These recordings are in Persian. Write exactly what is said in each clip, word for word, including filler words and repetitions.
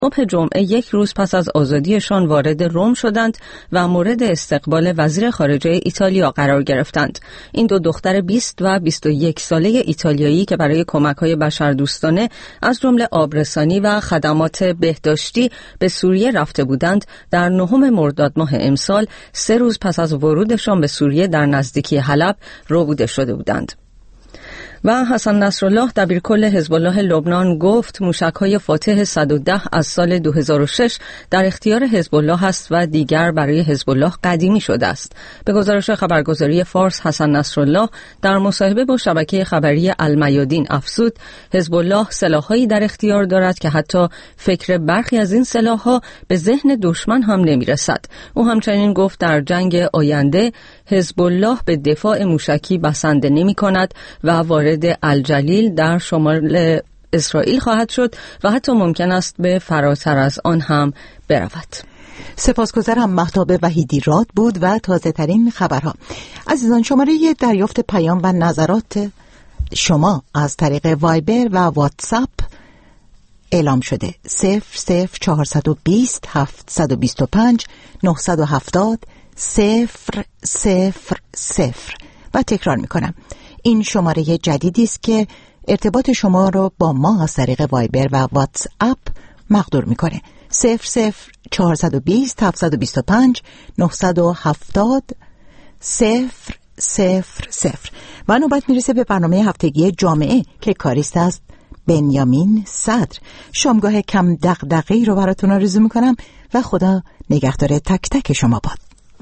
صبح جمعه یک روز پس از آزادیشان وارد روم شدند و مورد استقبال وزیر خارجه ایتالیا قرار گرفتند. این دو دختر بیست و بیست و یک ساله ایتالیایی که برای کمک‌های بشردوستانه از جمله آبرسانی و خدمات بهداشتی به سوریه رفته بودند، در نهم مرداد ماه امسال سه روز پس از ورودشان به سوریه در نزدیکی حلب ربوده شده بودند. و حسن نصرالله دبیرکل حزب الله لبنان گفت موشک‌های فاتح صد و ده از سال دو هزار و شش در اختیار حزب الله است و دیگر برای حزب الله قدیمی شده است. به گزارش خبرگزاری فارس، حسن نصرالله در مصاحبه با شبکه خبری المیادین افزود حزب الله سلاح‌هایی در اختیار دارد که حتی فکر برخی از این سلاح‌ها به ذهن دشمن هم نمی‌رسد. او همچنین گفت در جنگ آینده حزب الله به دفاع موشکی بسنده نمی‌کند و وارد الجلیل در شمال اسرائیل خواهد شد و حتی ممکن است به فراتر از آن هم برود. سپاسگزارم. مهتاب وحیدی راد بود و تازه ترین خبرها. عزیزان، شماره دریافت پیام و نظرات شما از طریق وایبر و واتساپ اعلام شده. صفر صفر چهارصد و بیست هفتصد و بیست و پنج نهصد و هفتاد صفر صفر صفر و تکرار میکنم، این شماره جدیدی است که ارتباط شما رو با ما از طریق وایبر و واتس اپ مقدور میکنه. صفر صفر چهارصد و بیست هفتصد و بیست و پنج نهصد و هفتاد صفر صفر صفر. و نوبت میرسه به برنامه هفتگی جامعه که کاریست از بنیامین صدر. شامگاه کم دغدغه‌ای رو براتون آرزو میکنم و خدا نگهدار تک تک شما باد.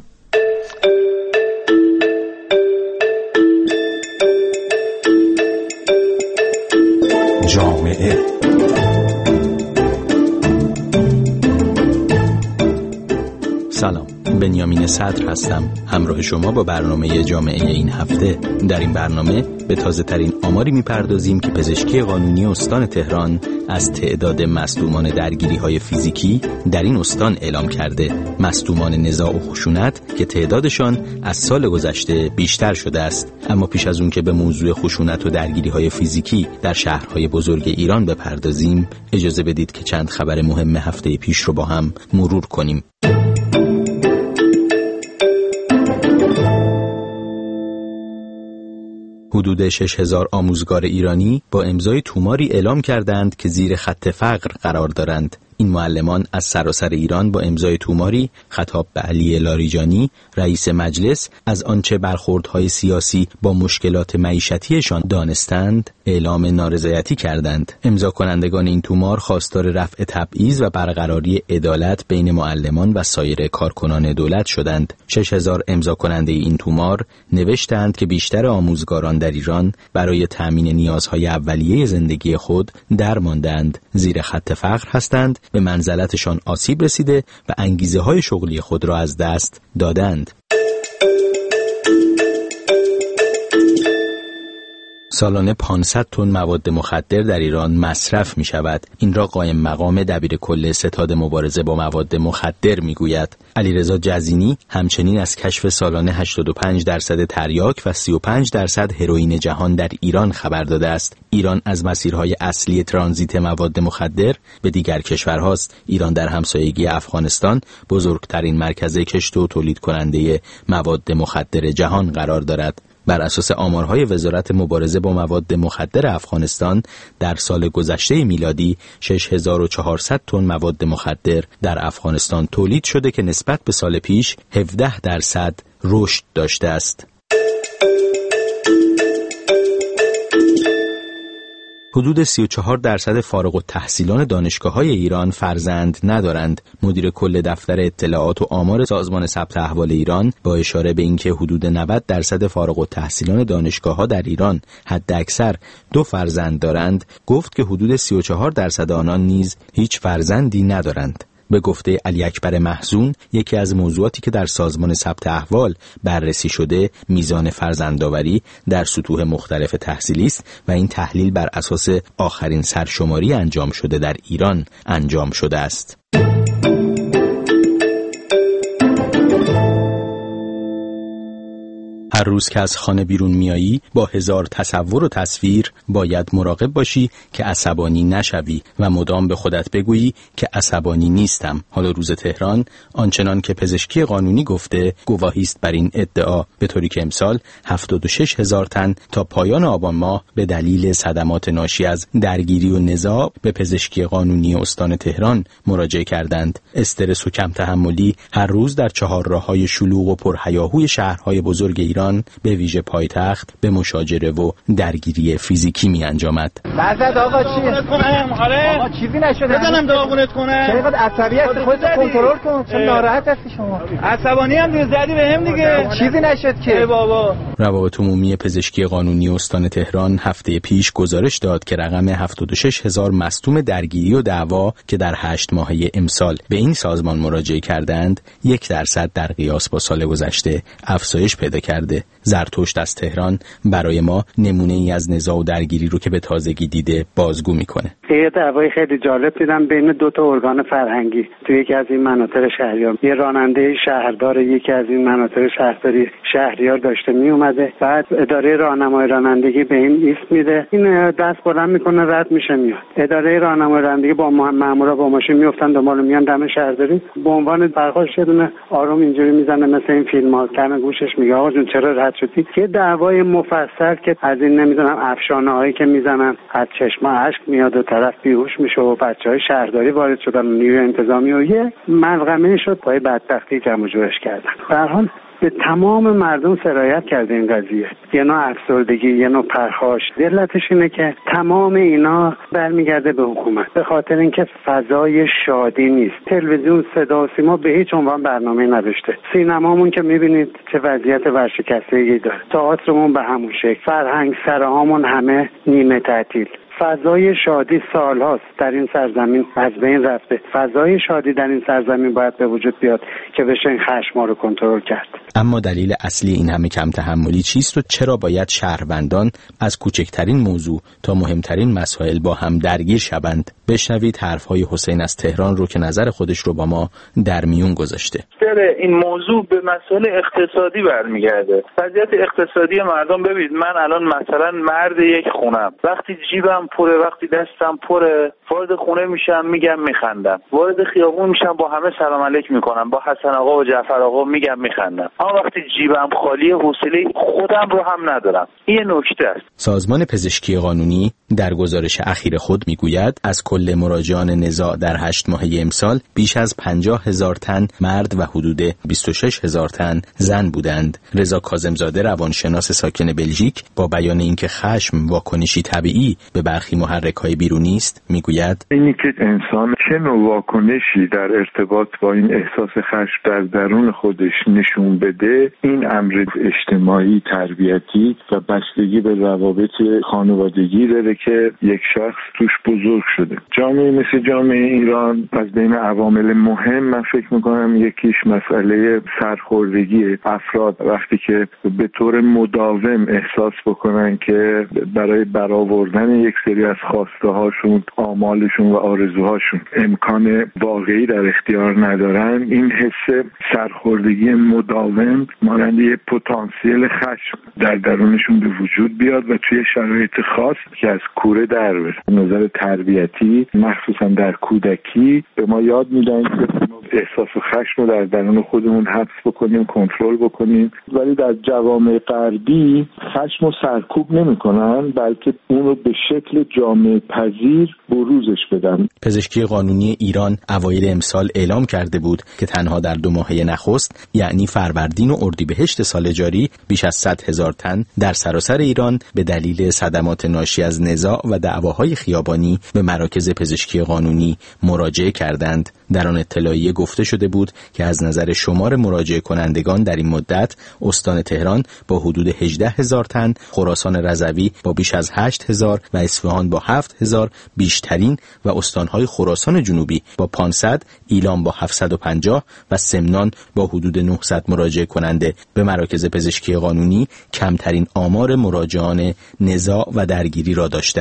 جامعه سلام، بنیامین صدر هستم، همراه شما با برنامه جامعه این هفته. در این برنامه به تازه ترین آماری میپردازیم که پزشکی قانونی استان تهران از تعداد مصدومان درگیری های فیزیکی در این استان اعلام کرده. مصدومان نزاع و خشونت که تعدادشان از سال گذشته بیشتر شده است. اما پیش از اون که به موضوع خشونت و درگیری های فیزیکی در شهرهای بزرگ ایران بپردازیم، اجازه بدید که چند خبر مهم هفته پیش رو با هم مرور کنیم. حدود شش هزار آموزگار ایرانی با امضای توماری اعلام کردند که زیر خط فقر قرار دارند. این معلمان از سراسر ایران با امضای توماری خطاب به علی لاریجانی، رئیس مجلس، از آنچه برخوردهای سیاسی با مشکلات معیشتیشان دانستند اعلام نارضایتی کردند. امضا کنندگان این تومار خواستار رفع تبعیض و برقراری عدالت بین معلمان و سایر کارکنان دولت شدند. شش هزار امضا کننده این تومار نوشتند که بیشتر آموزگاران در ایران برای تامین نیازهای اولیه زندگی خود درماندند، زیر خط فقر هستند، به منزلتشان آسیب رسیده و انگیزه های شغلی خود را از دست دادند. سالانه پانصد تن مواد مخدر در ایران مصرف می شود. این را قائم مقام دبیرکل ستاد مبارزه با مواد مخدر می گوید. علیرضا جزینی همچنین از کشف سالانه هشتاد و پنج درصد تریاک و سی و پنج درصد هروئین جهان در ایران خبر داده است. ایران از مسیرهای اصلی ترانزیت مواد مخدر به دیگر کشورهاست. ایران در همسایگی افغانستان بزرگترین مرکز کشت و تولید کننده مواد مخدر جهان قرار دارد. بر اساس آمارهای وزارت مبارزه با مواد مخدر افغانستان در سال گذشته میلادی شش هزار و چهارصد تن مواد مخدر در افغانستان تولید شده که نسبت به سال پیش هفده درصد رشد داشته است. حدود سی و چهار درصد فارغ التحصیلان دانشگاه‌های ایران فرزند ندارند. مدیر کل دفتر اطلاعات و آمار سازمان ثبت احوال ایران با اشاره به اینکه حدود نود درصد فارغ التحصیلان دانشگاه‌ها در ایران حد اکثر دو فرزند دارند، گفت که حدود سی و چهار درصد آنان نیز هیچ فرزندی ندارند. به گفته علی اکبر محزون، یکی از موضوعاتی که در سازمان ثبت احوال بررسی شده میزان فرزندآوری در سطوح مختلف تحصیلی است و این تحلیل بر اساس آخرین سرشماری انجام شده در ایران انجام شده است. هر روز که از خانه بیرون میایی با هزار تصور و تصویر باید مراقب باشی که عصبانی نشوی و مدام به خودت بگویی که عصبانی نیستم. حالا روز تهران آنچنان که پزشکی قانونی گفته گواهی است بر این ادعا، به طوری که امسال هفتاد و شش هزار تن تا پایان آبان ماه به دلیل صدمات ناشی از درگیری و نزاع به پزشکی قانونی استان تهران مراجعه کردند. استرس و کم تحملی هر روز در چهارراه‌های شلوغ و پرهیاهوی شهرهای بزرگ ایران به ویژه پایتخت به مشاجره و درگیری فیزیکی می انجامد. مزد آقا چیه؟ آره آقا چیزی نشده. بزنم داغونت کنم. چقدر عصبی هستی، خودت کنترل کن. چون ناراحت هستی شما. عصبانی هم روز زدی بهم دیگه. چیزی نشد که. ای بابا. روابط عمومی پزشکی قانونی استان تهران هفته پیش گزارش داد که رقم هفتاد و شش هزار مصدوم درگیری و دعوا که در هشت ماهه امسال به این سازمان مراجعه کردند، یک درصد در قیاس با سال گذشته افزایش پیدا کرده. زرتشت از تهران برای ما نمونه ای از نزاع و درگیری رو که به تازگی دیده بازگو میکنه. یه دعوای خیلی جالب دیدم بین دو تا ارگان فرهنگی تو یکی از این مناطق شهریار. یه راننده شهردار یکی از این مناطق شهرداری شهریار داشته می اومده، بعد اداره راهنمای رانندگی به این ایست میده، این دست بلند میکنه رد میشه میاد. اداره راهنمای رانندگی با مامورا با ماشین میافتن دنبال میان دم شهرداری، به عنوان برخاش شدونه آروم اینجوری میزنه مثل این فیلم ها، دم گوشش میگه آقا جون چرا رد شدی؟ یه دعوای مفصل که از این نمیدونم افشانه هایی که میزنن از چشم اشک میاد و طرف بیهوش میشه و بچهای شهرداری وارد شدن و نیروی انتظامی و یه ملغمه شد پای بدبختی جمع جورش کردن. به هر حال به تمام مردم سرایت کرده این قضیه، یه نوع افسردگی، یه نوع پرخاش. علتش اینه که تمام اینا برمیگرده به حکومت، به خاطر اینکه فضای شادی نیست. تلویزیون، صدا و سیما به هیچ عنوان برنامه نداشته. سینمامون که میبینید چه وضعیت ورشکستگی داره، تئاترمون به همون شکل، فرهنگ سراهامون همه نیمه تعطیل. فضای شادی سالهاست در این سرزمین از بین رفته. فضای شادی در این سرزمین باید به وجود بیاد که بشه این خشم‌ها رو کنترل کرد. اما دلیل اصلی این همه کم تحملی چیست و چرا باید شهروندان از کوچکترین موضوع تا مهمترین مسائل با هم درگیر شوند؟ بشنوید حرف‌های حسین از تهران رو که نظر خودش رو با ما در میون گذاشته. این موضوع به مسائل اقتصادی برمیگرده. وضعیت اقتصادی مردم ببینید، من الان مثلا مرد یک خونم، وقتی جیبم پره، وقتی دستم پره، وارد خونه میشم میگم میخندم، وارد خیابون میشم با همه سلام علیک میکنم، با حسن آقا و جعفر آقا میگم میخندم. اما وقتی جیبم خالی، حوصله خودم رو هم ندارم. این نکته است. سازمان پزشکی قانونی در گزارش اخیر خود میگوید از کل مراجعان نزاع در هشت ماهه امسال بیش از پنجاه هزار تن مرد و حدود بیست و شش هزار تن زن بودند. رضا کاظمزاده روانشناس ساکن بلژیک با بیان اینکه خشم واکنشی طبیعی به برخی محرک‌های بیرونی است میگوید اینی که انسان چه نوع واکنشی در ارتباط با این احساس خشم در درون خودش نشون بده، این امر اجتماعی تربیتی و بستگی به روابط خانوادگی داره که یک شخص توش بزرگ شده. جامعه مثل جامعه ایران از بین عوامل مهم من فکر میکنم یکیش مسئله سرخوردگی افراد وقتی که به طور مداوم احساس بکنن که برای برآوردن یک سری از خواسته هاشون، آمالشون و آرزوهاشون امکان واقعی در اختیار ندارن، این حس سرخوردگی مداوم مانند یک پتانسیل خشم در درونشون به وجود بیاد و توی شرایط خاص که از کوره در بره. نظر تربیتی مخصوصا در کودکی به ما یاد میدن که احساس و خشم رو در درون خودمون حبس بکنیم، کنترل بکنیم، ولی در جوامع غربی خشم رو سرکوب نمی‌کنن، بلکه اون رو به شکل جامعه پذیر بروزش بدن. پزشکی قانونی ایران اوایل امسال اعلام کرده بود که تنها در دو ماهه نخست یعنی فروردین و اردیبهشت سال جاری بیش از صد هزار تن در سراسر ایران به دلیل صدمات ناشی از نزاع و دعواهای خیابانی به مراکز پزشکی قانونی مراجعه کردند. در آن اطلاعیه گفته شده بود که از نظر شمار مراجعه کنندگان در این مدت استان تهران با حدود هجده هزار تن، خراسان رضوی با بیش از هشت هزار و اصفهان با هفت هزار بیشترین و استانهای خراسان جنوبی با پانصد، ایلام با هفتصد و پنجاه و سمنان با حدود نهصد مراجعه کننده به مراکز پزشکی قانونی کمترین آمار مراجعان نزاع و درگیری را داشتند.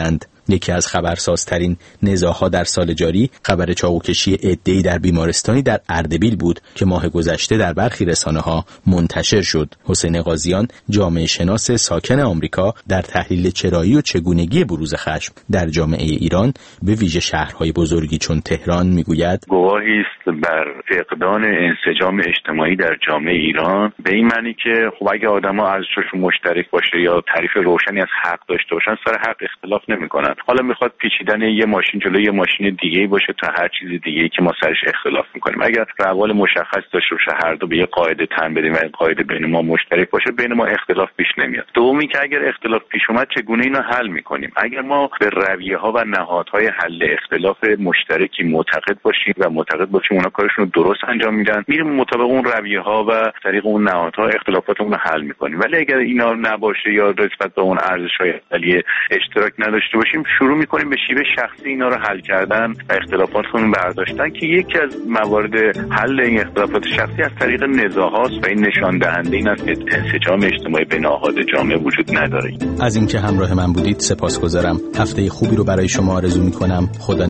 یکی از خبرسازترین نزاع‌ها در سال جاری خبر چاقوکشی عده‌ای در بیمارستانی در اردبیل بود که ماه گذشته در برخی رسانه‌ها منتشر شد. حسین قاضیان، جامعه شناس ساکن آمریکا، در تحلیل چرایی و چگونگی بروز خشم در جامعه ایران به ویژه شهرهای بزرگی چون تهران میگوید گواهی است بر فقدان انسجام اجتماعی در جامعه ایران، به این معنی که خب اگه آدما ارزششون مشترک باشه یا تعریف روشنی از حق داشته باشن سر حق اختلاف نمیکنن. حالا میخواد پیچیدن یه ماشین جلوی یه ماشین دیگه‌ای باشه تا هر چیز دیگه‌ای که ما سرش اختلاف میکنیم. اگر روال مشخص داشته باشه هر دو به یه قاعده تن بدیم و این قاعده بین ما مشترک باشه، بین ما اختلاف پیش نمیاد. دومی که اگر اختلاف پیش اومد چگونه اینو حل میکنیم؟ اگر ما به رویه‌ها و نهادهای حل اختلاف مشترکی معتقد باشیم و معتقد باشیم اونا کارشون رو درست انجام میدن، میریم مطابق اون رویه‌ها و طریق اون نهادها اختلافاتمون رو حل میکنیم. ولی اگر اینا نباشه یا نسبت به اون ارزش‌های اولیه اشتراک نداشته باشیم، شروع میکنیم به شیوه شخصی اینا رو حل کردن و اختلافاتمون برداشتن که یکی از موارد حل این اختلافات شخصی از طریق نزاع‌هاست و این نشان دهنده این است که انسجام اجتماعی بین نهاد جامعه وجود نداره. از اینکه همراه من بودید سپاسگزارم. هفته خوبی رو برای شما آرزو می‌کنم. خدا